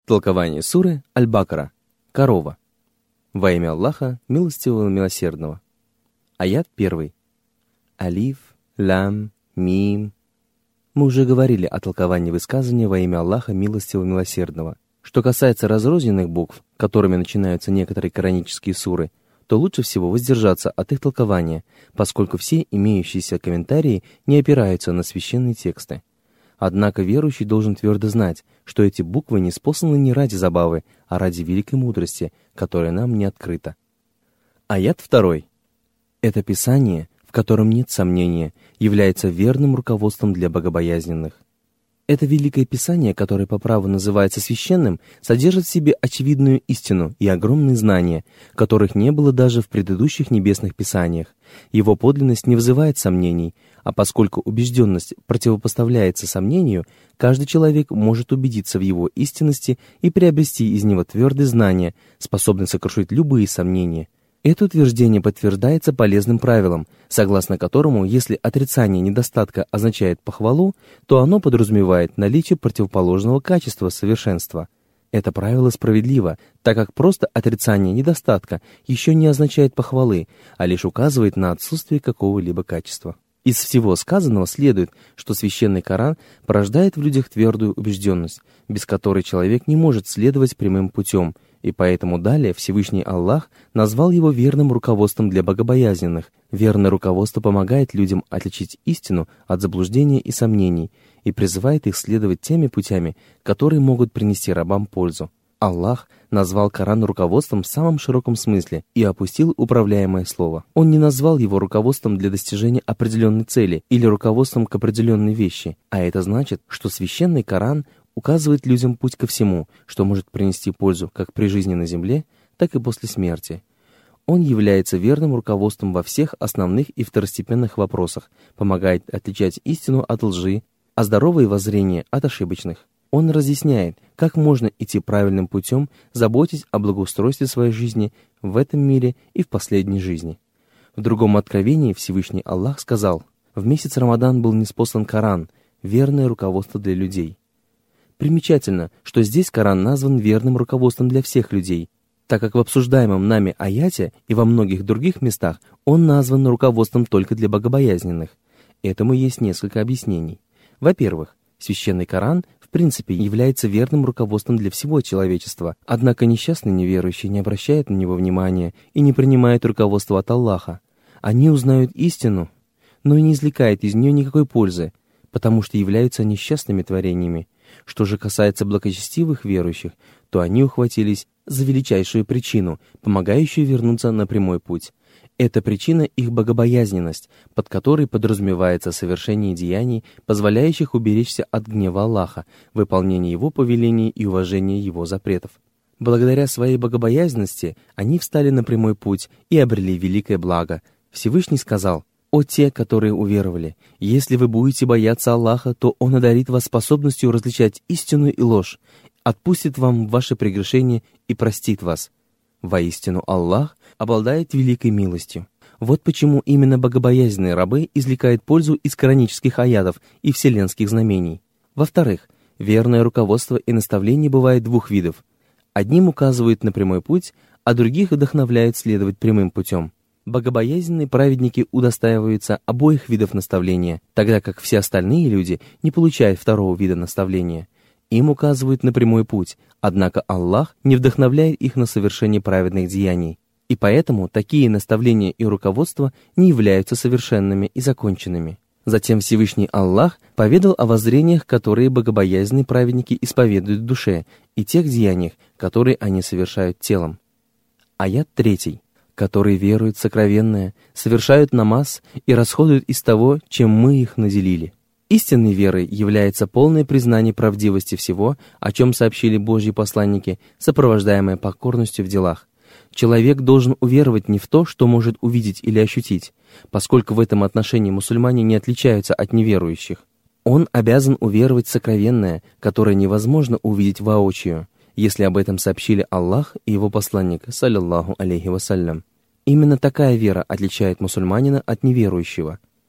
Толкование суры Аль-Бакара. Корова. Во имя Аллаха, милостивого милосердного. Аят 1. Алиф, лам, мим. Мы уже говорили о толковании высказывания во имя Аллаха, милостивого милосердного. Что касается разрозненных букв, которыми начинаются некоторые коранические суры, то лучше всего воздержаться от их толкования, поскольку все имеющиеся комментарии не опираются на священные тексты. Однако верующий должен твердо знать, что эти буквы не спосланы не ради забавы, а ради великой мудрости, которая нам не открыта. Аят 2. Это Писание, в котором нет сомнения, является верным руководством для богобоязненных. Это Великое Писание, которое по праву называется священным, содержит в себе очевидную истину и огромные знания, которых не было даже в предыдущих небесных писаниях. Его подлинность не вызывает сомнений, а поскольку убежденность противопоставляется сомнению, каждый человек может убедиться в его истинности и приобрести из него твердые знания, способные сокрушить любые сомнения. Это утверждение подтверждается полезным правилом, согласно которому, если отрицание недостатка означает похвалу, то оно подразумевает наличие противоположного качества совершенства. Это правило справедливо, так как просто отрицание недостатка еще не означает похвалы, а лишь указывает на отсутствие какого-либо качества. Из всего сказанного следует, что Священный Коран порождает в людях твердую убежденность, без которой человек не может следовать прямым путем, и поэтому далее Всевышний Аллах назвал его верным руководством для богобоязненных. Верное руководство помогает людям отличить истину от заблуждения и сомнений и призывает их следовать теми путями, которые могут принести рабам пользу. Аллах назвал Коран руководством в самом широком смысле и опустил управляемое слово. Он не назвал его руководством для достижения определенной цели или руководством к определенной вещи, а это значит, что Священный Коран указывает людям путь ко всему, что может принести пользу как при жизни на земле, так и после смерти. Он является верным руководством во всех основных и второстепенных вопросах, помогает отличать истину от лжи, а здоровые воззрения от ошибочных. Он разъясняет, как можно идти правильным путем, заботясь о благоустройстве своей жизни в этом мире и в последней жизни. В другом откровении Всевышний Аллах сказал: «В месяц Рамадан был ниспослан Коран, верное руководство для людей». Примечательно, что здесь Коран назван верным руководством для всех людей, так как в обсуждаемом нами аяте и во многих других местах он назван руководством только для богобоязненных. Этому есть несколько объяснений. Во-первых, Священный Коран в принципе является верным руководством для всего человечества, однако несчастный неверующий не обращает на него внимания и не принимает руководство от Аллаха. Они узнают истину, но и не извлекают из нее никакой пользы, потому что являются несчастными творениями. Что же касается благочестивых верующих, то они ухватились за величайшую причину, помогающую вернуться на прямой путь. Эта причина — их богобоязненность, под которой подразумевается совершение деяний, позволяющих уберечься от гнева Аллаха, выполнение Его повелений и уважение Его запретов. Благодаря своей богобоязненности они встали на прямой путь и обрели великое благо. Всевышний сказал: «О те, которые уверовали, если вы будете бояться Аллаха, то Он одарит вас способностью различать истину и ложь, отпустит вам ваши прегрешения и простит вас. Воистину Аллах обладает великой милостью». Вот почему именно богобоязненные рабы извлекают пользу из коранических аятов и вселенских знамений. Во-вторых, верное руководство и наставление бывает двух видов. Одним указывают на прямой путь, а других вдохновляют следовать прямым путем. Богобоязненные праведники удостаиваются обоих видов наставления, тогда как все остальные люди не получают второго вида наставления. Им указывают на прямой путь, однако Аллах не вдохновляет их на совершение праведных деяний. И поэтому такие наставления и руководства не являются совершенными и законченными. Затем Всевышний Аллах поведал о воззрениях, которые богобоязненные праведники исповедуют в душе, и тех деяниях, которые они совершают телом. Аят 3. «Которые веруют в сокровенное, совершают намаз и расходуют из того, чем мы их наделили». Истинной верой является полное признание правдивости всего, о чем сообщили Божьи посланники, сопровождаемое покорностью в делах. Человек должен уверовать не в то, что может увидеть или ощутить, поскольку в этом отношении мусульмане не отличаются от неверующих. Он обязан уверовать в сокровенное, которое невозможно увидеть воочию, если об этом сообщили Аллах и его посланник, саллаллаху алейхи вассалям. Именно такая вера отличает мусульманина от неверующего.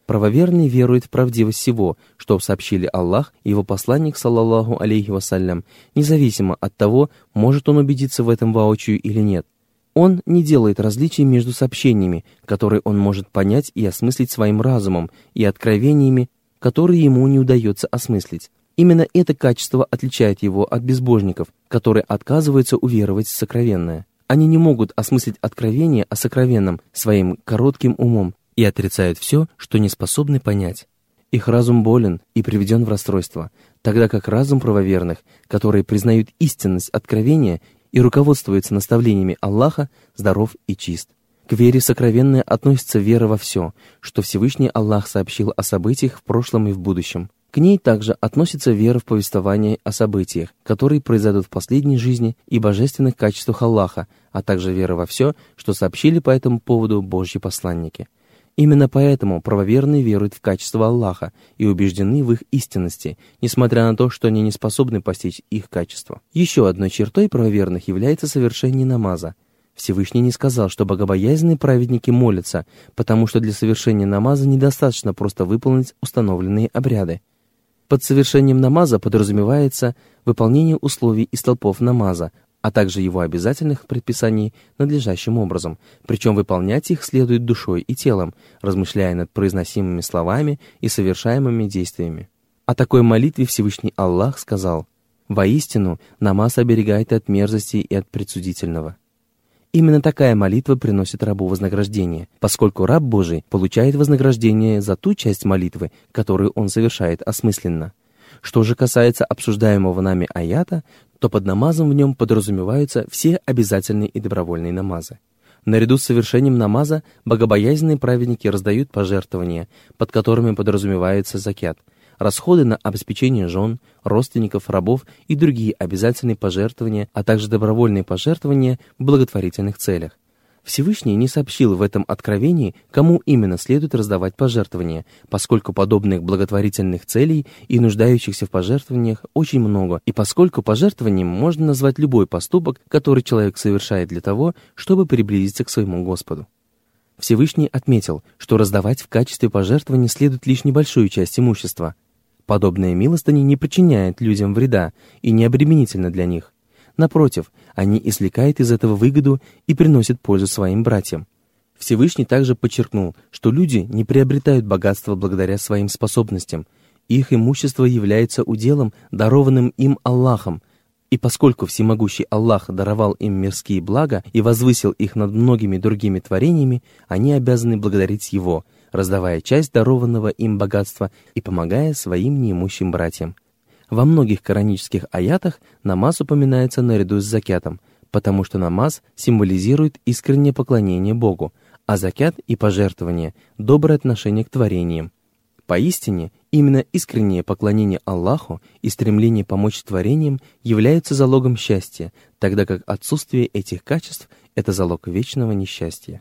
Правоверный верует в правдивость всего, что сообщили Аллах и его посланник, саллаллаху алейхи вассалям, независимо от того, может он убедиться в этом воочию или нет. Он не делает различий между сообщениями, которые он может понять и осмыслить своим разумом, и откровениями, которые ему не удается осмыслить. Именно это качество отличает его от безбожников, которые отказываются уверовать в сокровенное. Они не могут осмыслить откровение о сокровенном своим коротким умом и отрицают все, что не способны понять. Их разум болен и приведен в расстройство, тогда как разум правоверных, которые признают истинность откровения и руководствуются наставлениями Аллаха, здоров и чист. К вере в сокровенное относится вера во все, что Всевышний Аллах сообщил о событиях в прошлом и в будущем. К ней также относится вера в повествование о событиях, которые произойдут в последней жизни, и божественных качествах Аллаха, а также вера во все, что сообщили по этому поводу Божьи посланники. Именно поэтому правоверные веруют в качество Аллаха и убеждены в их истинности, несмотря на то, что они не способны постичь их качество. Еще одной чертой правоверных является совершение намаза. Всевышний не сказал, что богобоязненные праведники молятся, потому что для совершения намаза недостаточно просто выполнить установленные обряды. Под совершением намаза подразумевается выполнение условий и столпов намаза, а также его обязательных предписаний надлежащим образом, причем выполнять их следует душой и телом, размышляя над произносимыми словами и совершаемыми действиями. О такой молитве Всевышний Аллах сказал: «Воистину, намаз оберегает от мерзости и от предсудительного». Именно такая молитва приносит рабу вознаграждение, поскольку раб Божий получает вознаграждение за ту часть молитвы, которую он совершает осмысленно. Что же касается обсуждаемого нами аята, то под намазом в нем подразумеваются все обязательные и добровольные намазы. Наряду с совершением намаза богобоязненные праведники раздают пожертвования, под которыми подразумевается закят, расходы на обеспечение жен, родственников, рабов и другие обязательные пожертвования, а также добровольные пожертвования в благотворительных целях. Всевышний не сообщил в этом откровении, кому именно следует раздавать пожертвования, поскольку подобных благотворительных целей и нуждающихся в пожертвованиях очень много, и поскольку пожертвованием можно назвать любой поступок, который человек совершает для того, чтобы приблизиться к своему Господу. Всевышний отметил, что раздавать в качестве пожертвования следует лишь небольшую часть имущества. Подобная милостыня не причиняет людям вреда и не обременительна для них. Напротив, они извлекают из этого выгоду и приносят пользу своим братьям. Всевышний также подчеркнул, что люди не приобретают богатство благодаря своим способностям. Их имущество является уделом, дарованным им Аллахом, и поскольку всемогущий Аллах даровал им мирские блага и возвысил их над многими другими творениями, они обязаны благодарить Его, раздавая часть дарованного им богатства и помогая своим неимущим братьям. Во многих коранических аятах намаз упоминается наряду с закятом, потому что намаз символизирует искреннее поклонение Богу, а закят и пожертвование – доброе отношение к творениям. Поистине, именно искреннее поклонение Аллаху и стремление помочь творениям являются залогом счастья, тогда как отсутствие этих качеств – это залог вечного несчастья.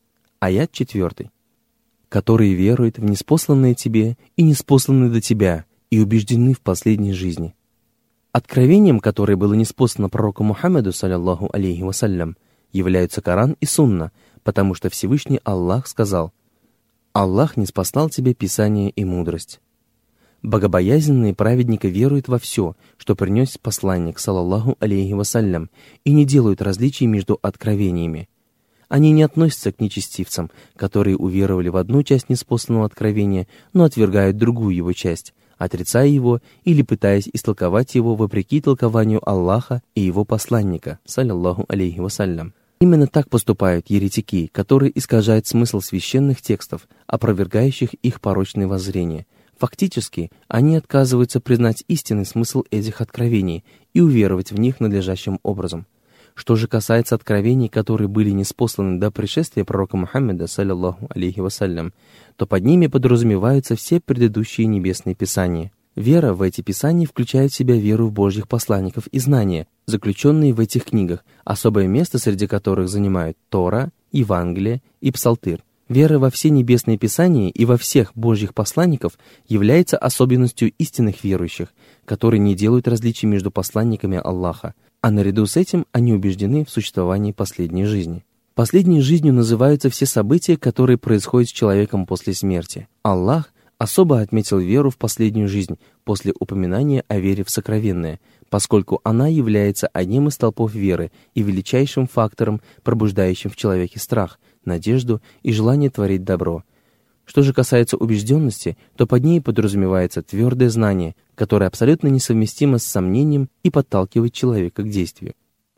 Аят 4. «Которые веруют в ниспосланное тебе и ниспосланное до тебя, и убеждены в последней жизни». Откровением, которое было ниспослано пророку Мухаммаду, саллаллаху алейхи вассалям, являются Коран и Сунна, потому что Всевышний Аллах сказал: «Аллах ниспослал тебе Писание и мудрость». Богобоязненные праведники веруют во все, что принес посланник, саллаллаху алейхи вассалям, и не делают различий между откровениями. Они не относятся к нечестивцам, которые уверовали в одну часть ниспосланного откровения, но отвергают другую его часть, отрицая его или пытаясь истолковать его вопреки толкованию Аллаха и его посланника, саллаллаху алейхи вассалям. Именно так поступают еретики, которые искажают смысл священных текстов, опровергающих их порочные воззрения. Фактически, они отказываются признать истинный смысл этих откровений и уверовать в них надлежащим образом. Что же касается откровений, которые были ниспосланы до пришествия пророка Мухаммада, саллаллаху алейхи вассалям, то под ними подразумеваются все предыдущие небесные писания. Вера в эти писания включает в себя веру в Божьих посланников и знания, заключенные в этих книгах, особое место среди которых занимают Тора, Евангелие и Псалтырь. Вера во все небесные писания и во всех Божьих посланников является особенностью истинных верующих, которые не делают различий между посланниками Аллаха, а наряду с этим они убеждены в существовании последней жизни. Последней жизнью называются все события, которые происходят с человеком после смерти. Аллах особо отметил веру в последнюю жизнь после упоминания о вере в сокровенное, поскольку она является одним из столпов веры и величайшим фактором, пробуждающим в человеке страх, надежду и желание творить добро. Что же касается убежденности, то под ней подразумевается твердое знание, которое абсолютно несовместимо с сомнением и подталкивает человека к действию.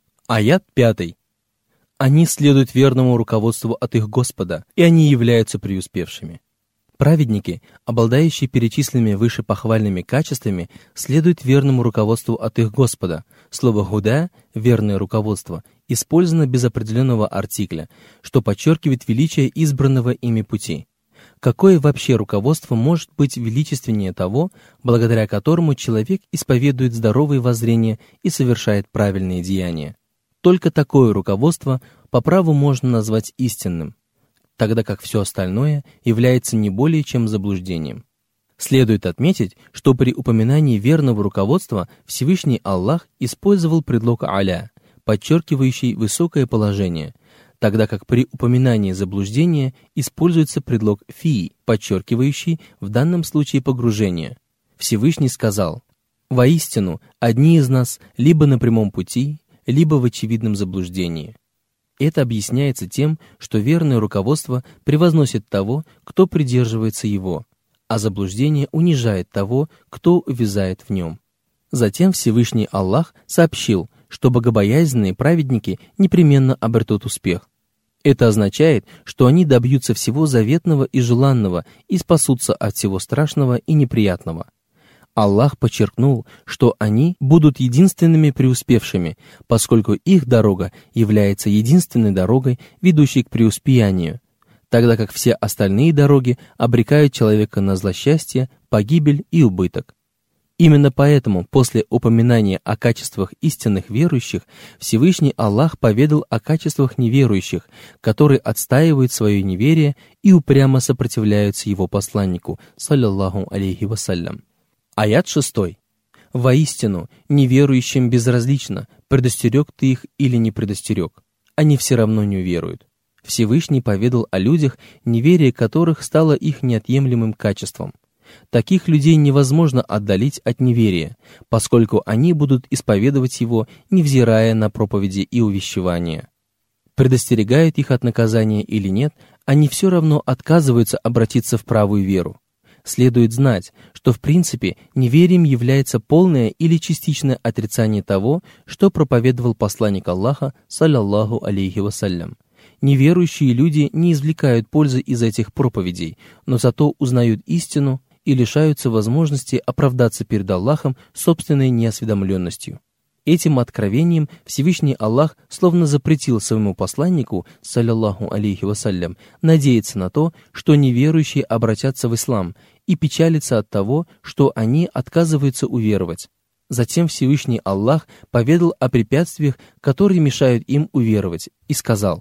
Аят 5. Они следуют верному руководству от их Господа, и они являются преуспевшими. Праведники, обладающие перечисленными выше похвальными качествами, следуют верному руководству от их Господа. Слово «гуда» — «верное руководство» использовано без определенного артикля, что подчеркивает величие избранного ими пути. Какое вообще руководство может быть величественнее того, благодаря которому человек исповедует здоровые воззрения и совершает правильные деяния? Только такое руководство по праву можно назвать истинным, тогда как все остальное является не более чем заблуждением. Следует отметить, что при упоминании верного руководства Всевышний Аллах использовал предлог «аля», подчеркивающий высокое положение, тогда как при упоминании заблуждения используется предлог «фи», подчеркивающий в данном случае погружение. Всевышний сказал: «Воистину, одни из нас либо на прямом пути, либо в очевидном заблуждении». Это объясняется тем, что верное руководство превозносит того, кто придерживается его, а заблуждение унижает того, кто увязает в нем. Затем Всевышний Аллах сообщил, что богобоязненные праведники непременно обретут успех. Это означает, что они добьются всего заветного и желанного и спасутся от всего страшного и неприятного. Аллах подчеркнул, что они будут единственными преуспевшими, поскольку их дорога является единственной дорогой, ведущей к преуспеянию, тогда как все остальные дороги обрекают человека на злосчастье, погибель и убыток. Именно поэтому после упоминания о качествах истинных верующих Всевышний Аллах поведал о качествах неверующих, которые отстаивают свое неверие и упрямо сопротивляются его посланнику, саллаллаху алейхи вассалям. Аят 6. «Воистину, неверующим безразлично, предостерег ты их или не предостерег. Они все равно не уверуют». Всевышний поведал о людях, неверие которых стало их неотъемлемым качеством. Таких людей невозможно отдалить от неверия, поскольку они будут исповедовать его, невзирая на проповеди и увещевания. Предостерегают их от наказания или нет, они все равно отказываются обратиться в правую веру. Следует знать, что в принципе неверием является полное или частичное отрицание того, что проповедовал посланник Аллаха, саллаллаху алейхи вассалям. Неверующие люди не извлекают пользы из этих проповедей, но зато узнают истину и лишаются возможности оправдаться перед Аллахом собственной неосведомленностью. Этим откровением Всевышний Аллах словно запретил своему посланнику, саллаллаху алейхи вассалям, надеяться на то, что неверующие обратятся в ислам, и печалиться от того, что они отказываются уверовать. Затем Всевышний Аллах поведал о препятствиях, которые мешают им уверовать, и сказал: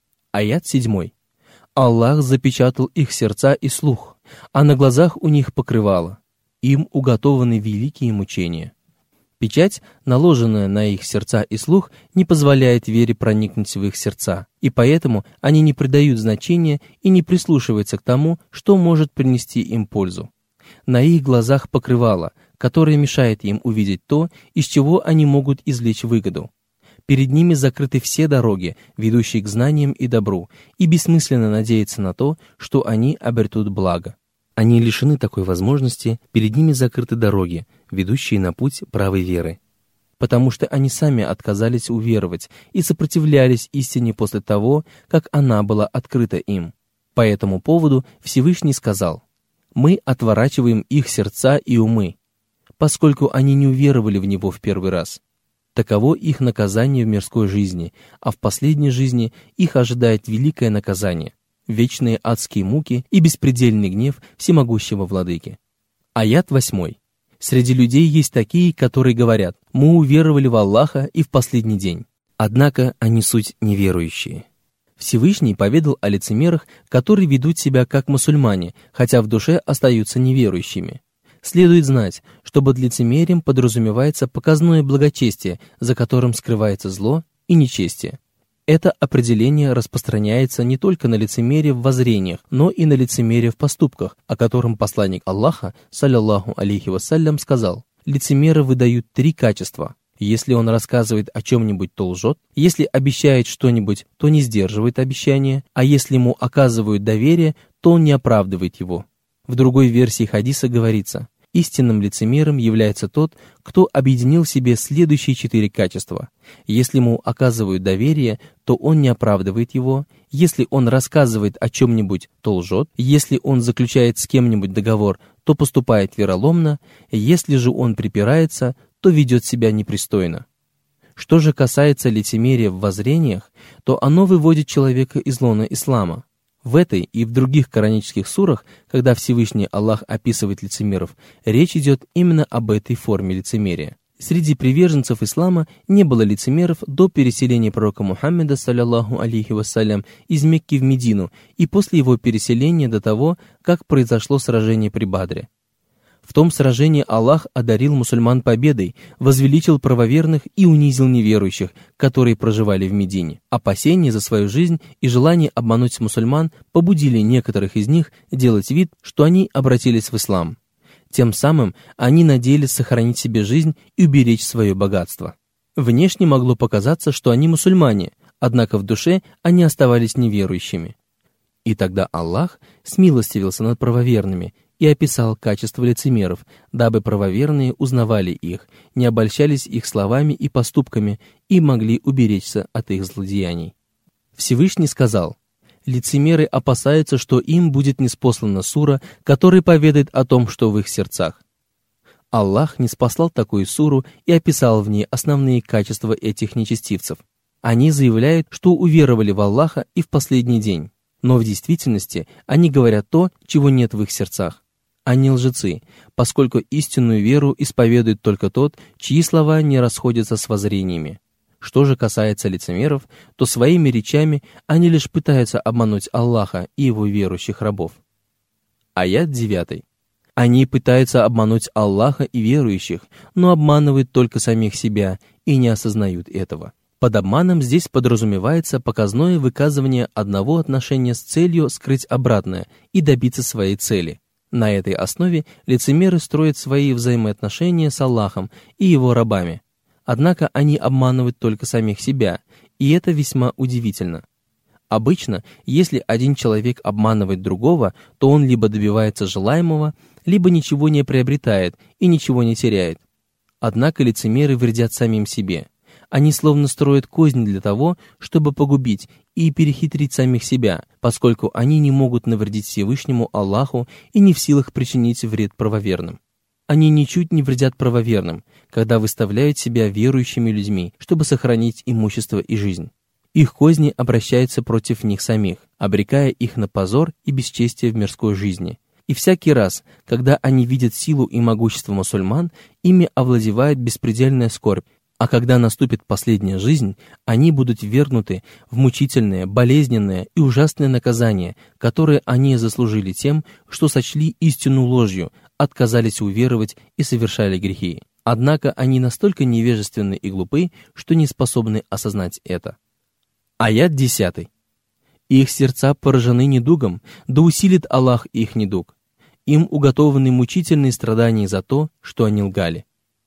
аят 7. «Аллах запечатал их сердца и слух, а на глазах у них покрывало. Им уготованы великие мучения». Печать, наложенная на их сердца и слух, не позволяет вере проникнуть в их сердца, и поэтому они не придают значения и не прислушиваются к тому, что может принести им пользу. На их глазах покрывало, которое мешает им увидеть то, из чего они могут извлечь выгоду. Перед ними закрыты все дороги, ведущие к знаниям и добру, и бессмысленно надеяться на то, что они обретут благо. Они лишены такой возможности, перед ними закрыты дороги, ведущие на путь правой веры, потому что они сами отказались уверовать и сопротивлялись истине после того, как она была открыта им. По этому поводу Всевышний сказал: «Мы отворачиваем их сердца и умы, поскольку они не уверовали в Него в первый раз. Таково их наказание в мирской жизни, а в последней жизни их ожидает великое наказание, вечные адские муки и беспредельный гнев всемогущего владыки». Аят 8. «Среди людей есть такие, которые говорят: мы уверовали в Аллаха и в последний день. Однако они суть неверующие». Всевышний поведал о лицемерах, которые ведут себя как мусульмане, хотя в душе остаются неверующими. Следует знать, что под лицемерием подразумевается показное благочестие, за которым скрывается зло и нечестие. Это определение распространяется не только на лицемерие в воззрениях, но и на лицемерие в поступках, о котором посланник Аллаха, саллаллаху алейхи вассалям, сказал: лицемеры выдают 3 качества. Если он рассказывает о чем-нибудь, то лжет, если обещает что-нибудь, то не сдерживает обещание, а если ему оказывают доверие, то он не оправдывает его. В другой версии хадиса говорится: истинным лицемером является тот, кто объединил в себе следующие 4 качества. Если ему оказывают доверие, то он не оправдывает его, если он рассказывает о чем-нибудь, то лжет, если он заключает с кем-нибудь договор, то поступает вероломно, если же он припирается, то ведет себя непристойно. Что же касается лицемерия в воззрениях, то оно выводит человека из лона ислама. В этой и в других коранических сурах, когда Всевышний Аллах описывает лицемеров, речь идет именно об этой форме лицемерия. Среди приверженцев ислама не было лицемеров до переселения пророка Мухаммеда, саллаллаху алейхи вассалям, из Мекки в Медину и после его переселения до того, как произошло сражение при Бадре. В том сражении Аллах одарил мусульман победой, возвеличил правоверных и унизил неверующих, которые проживали в Медине. Опасения за свою жизнь и желание обмануть мусульман побудили некоторых из них делать вид, что они обратились в ислам. Тем самым они надеялись сохранить себе жизнь и уберечь свое богатство. Внешне могло показаться, что они мусульмане, однако в душе они оставались неверующими. И тогда Аллах смилостивился над правоверными и описал качества лицемеров, дабы правоверные узнавали их, не обольщались их словами и поступками и могли уберечься от их злодеяний. Всевышний сказал: лицемеры опасаются, что им будет ниспослана сура, которая поведает о том, что в их сердцах. Аллах ниспослал такую суру и описал в ней основные качества этих нечестивцев. Они заявляют, что уверовали в Аллаха и в последний день, но в действительности они говорят то, чего нет в их сердцах. Они лжецы, поскольку истинную веру исповедует только тот, чьи слова не расходятся с воззрениями. Что же касается лицемеров, то своими речами они лишь пытаются обмануть Аллаха и его верующих рабов. Аят 9. Они пытаются обмануть Аллаха и верующих, но обманывают только самих себя и не осознают этого. Под обманом здесь подразумевается показное выказывание одного отношения с целью скрыть обратное и добиться своей цели. На этой основе лицемеры строят свои взаимоотношения с Аллахом и его рабами. Однако они обманывают только самих себя, и это весьма удивительно. Обычно, если один человек обманывает другого, то он либо добивается желаемого, либо ничего не приобретает и ничего не теряет. Однако лицемеры вредят самим себе. Они словно строят козни для того, чтобы погубить и перехитрить самих себя, поскольку они не могут навредить Всевышнему Аллаху и не в силах причинить вред правоверным. Они ничуть не вредят правоверным, когда выставляют себя верующими людьми, чтобы сохранить имущество и жизнь. Их козни обращаются против них самих, обрекая их на позор и бесчестие в мирской жизни. И всякий раз, когда они видят силу и могущество мусульман, ими овладевает беспредельная скорбь, а когда наступит последняя жизнь, они будут ввергнуты в мучительное, болезненное и ужасное наказание, которое они заслужили тем, что сочли истину ложью, отказались уверовать и совершали грехи. Однако они настолько невежественны и глупы, что не способны осознать это. Аят 10. Их сердца поражены недугом, да усилит Аллах их недуг. Им уготованы мучительные страдания за то, что они лгали.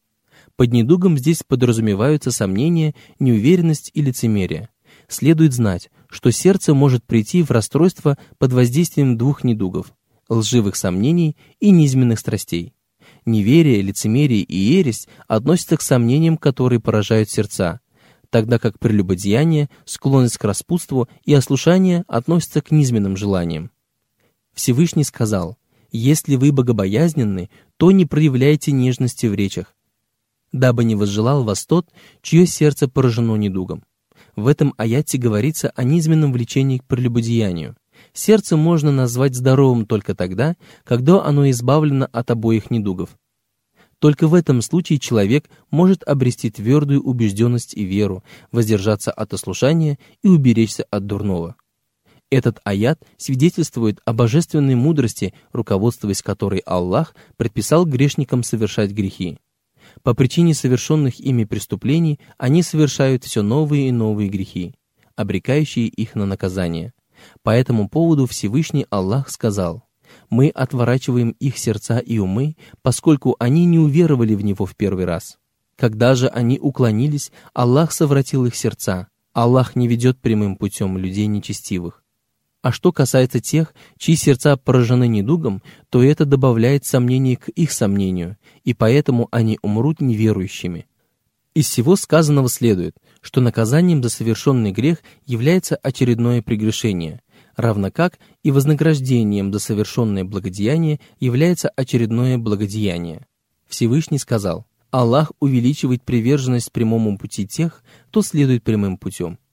Под недугом здесь подразумеваются сомнения, неуверенность и лицемерие. Следует знать, что сердце может прийти в расстройство под воздействием 2 недугов – лживых сомнений и низменных страстей. Неверие, лицемерие и ересь относятся к сомнениям, которые поражают сердца, тогда как прелюбодеяние, склонность к распутству и ослушание относятся к низменным желаниям. Всевышний сказал: «Если вы богобоязненны, то не проявляйте нежности в речах, дабы не возжелал вас тот, чье сердце поражено недугом». В этом аяте говорится о низменном влечении к прелюбодеянию. Сердце можно назвать здоровым только тогда, когда оно избавлено от обоих недугов. Только в этом случае человек может обрести твердую убежденность и веру, воздержаться от ослушания и уберечься от дурного. Этот аят свидетельствует о божественной мудрости, руководствуясь которой Аллах предписал грешникам совершать грехи. По причине совершенных ими преступлений они совершают все новые и новые грехи. обрекающие их на наказание. По этому поводу Всевышний Аллах сказал: «Мы отворачиваем их сердца и умы, поскольку они не уверовали в Него в первый раз. Когда же они уклонились, Аллах совратил их сердца. Аллах не ведет прямым путем людей нечестивых. А что касается тех, чьи сердца поражены недугом, то это добавляет сомнений к их сомнению, и поэтому они умрут неверующими». Из всего сказанного следует, что наказанием за совершенный грех является очередное прегрешение, равно как и вознаграждением за совершенное благодеяние является очередное благодеяние. Всевышний сказал: «Аллах увеличивает приверженность прямому пути тех, кто следует прямым путем».